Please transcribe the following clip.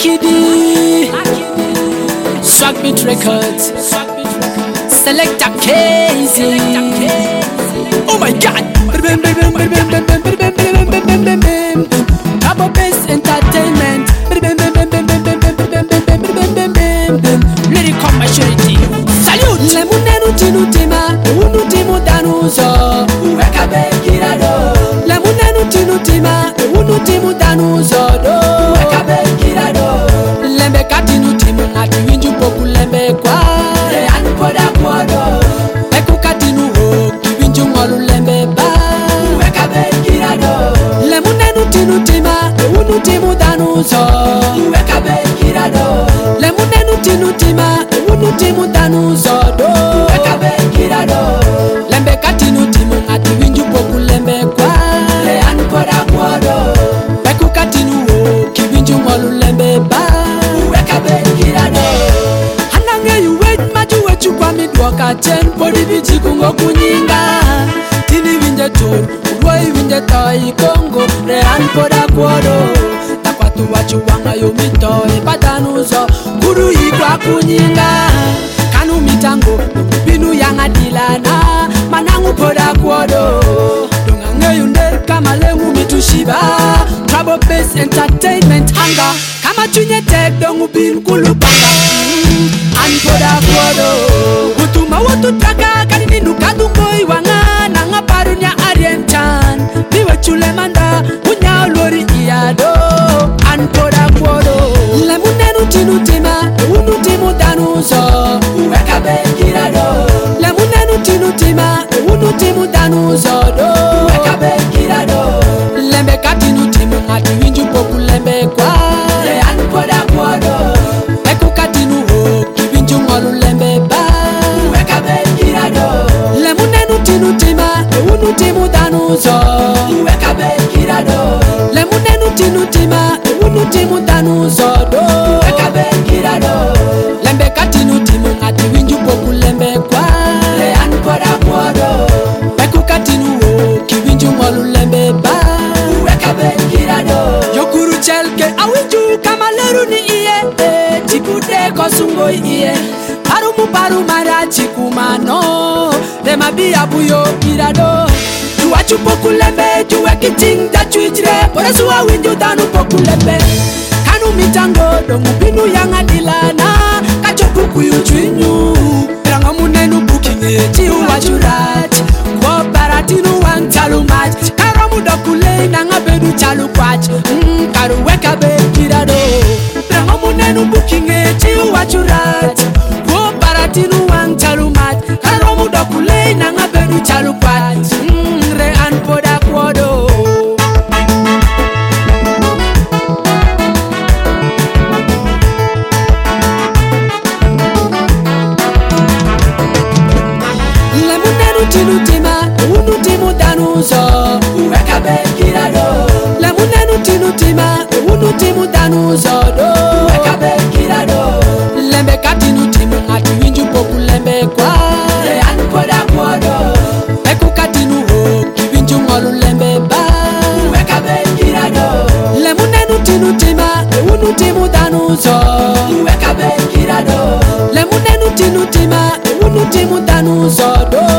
Makidi, Swag Beat Records, Selector Casey. Oh my God! Double Bass Entertainment. Lyrical maturity. Salute! Lemunenu tinutima, unutimu danuzo. Wekabe kirado. Lemunenu tinutima, unutimu danuzo do. Wekabe kirado. Lembe katinu timu ngati winju poku lembe kwa. Le anpoda kwado. Eku katinu ho kiwinju ngolu lembe ba. Wekabe kirado. Lemunenu tinutima, unutimu danuzo. Wekabe kirado. Lemunenu tinutima, unutimu danuzo do. Wekabe kirado. Lembe katinu timu ngati winju poku lembe kwa. Le anpoda kwado. Eku katinu ho kiwinju ngolu lembe ba. Wekabe kirado. Hanange yuwe majuwe chukwa midwaka chen. Podi bichi kungo kunyinga. Tini winje tur, urwai winje tai kongo. Le anpoda kwado. Takwatu wachu wanga yomitoe patanuzo. Kuru igwa kunyinga. Kanu mitango, binu yanga dilana. Manangu poda kwado. Dongange yunde kama lengu mitushiba. Trouble Bass Entertainment hanga. Kama chunye tek dongu bin kulupanga. Anpoda kwado. Utuma watu traga kanini nukadungo iwanga. Nanga parunya arientan. Niwe chule manda unya lori iado. Anpoda kwado. Lemunenu tinutima, unutimu danuzo. Wekabe kirado. Lemunenu tinutima, unutimu danuzo do. Wekabe kirado. Lembe katinu timu ngati winju poku lembe kwa. Le anpoda kwado. Eku katinu ho kiwinju ngolu lembe ba. Wekabe kirado. Lemunenu tinutima, unutimu danuzo. Wekabe kirado. Lemunenu tinutima, unutimu danuzo do. Wekabe kirado. Lembe katinu timu ngati winju poku lembe kwa. Le anpoda kwado. Eku katinu ho kiwinju ngolu lembe ba. Wekabe kirado. Yokuru chelke awinju kama leru ni iye. Chikude kosungo iye. Paru mara chikumano. Dema biya buyo kirado. Tuwachu poku lembe juwe kiting da chuichre. Poresu awinju danu poku lembe. Kanu mitango dongu binu yanga dilana. Kachoku kuyu chwinyu. Piranga munenu bukinge chiu wachurat. Kwa baratinu wang chalu mach. Karamu dokule nanga bedu chalu kwach. Karu wekabe kirado. Piranga munenu bukinge chiu wachurat. Kwa baratinu wang chalu mach. Karamu dokule nanga bedu chalu kwach. Re anpoda kwado. Tinutima, unutimu danuzo. Wekabe kirado. Lemunenu tinutima, unutimu danuzo do. Wekabe kirado. Lembe katinu timu ngati winju poku lembe kwa. Le anpoda kwado. Eku katinu ho kiwinju ngolu lembe ba. Wekabe kirado. Lemunenu tinutima, unutimu danuzo. Wekabe kirado. Lemunenu tinutima, unutimu danuzo do.